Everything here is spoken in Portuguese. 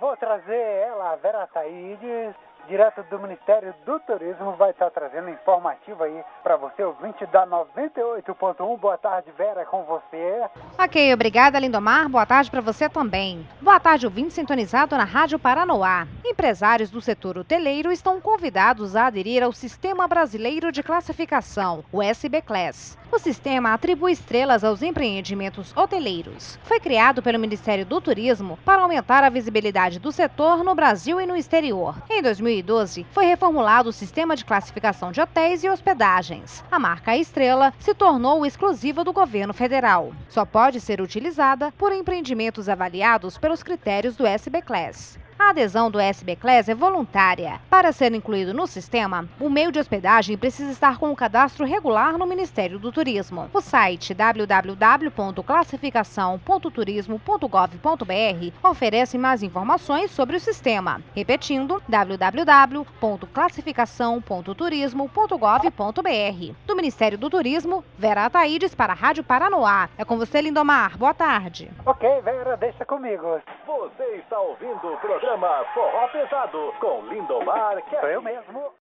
vou trazer ela, a Vera Taídes, direto do Ministério do Turismo, vai estar trazendo informativo aí para você, ouvinte da 98.1. Boa tarde, Vera, é com você. Ok, obrigada, Lindomar. Boa tarde para você também. Boa tarde, ouvinte sintonizado na Rádio Paranoá. Empresários do setor hoteleiro estão convidados a aderir ao Sistema Brasileiro de Classificação, o SB Class. O sistema atribui estrelas aos empreendimentos hoteleiros. Foi criado pelo Ministério do Turismo para aumentar a visibilidade do setor no Brasil e no exterior. Em 2012, foi reformulado o sistema de classificação de hotéis e hospedagens. A marca Estrela se tornou exclusiva do governo federal. Só pode ser utilizada por empreendimentos avaliados pelos critérios do SB Class. A adesão do SB Class é voluntária. Para ser incluído no sistema, o meio de hospedagem precisa estar com o cadastro regular no Ministério do Turismo. O site www.classificação.turismo.gov.br oferece mais informações sobre o sistema. Repetindo, www.classificação.turismo.gov.br. Do Ministério do Turismo, Vera Taídes para a Rádio Paranoá. É com você, Lindomar. Boa tarde. Ok, Vera, deixa comigo. Você está ouvindo o programa Forró Pesado com Lindomar. Sou eu mesmo.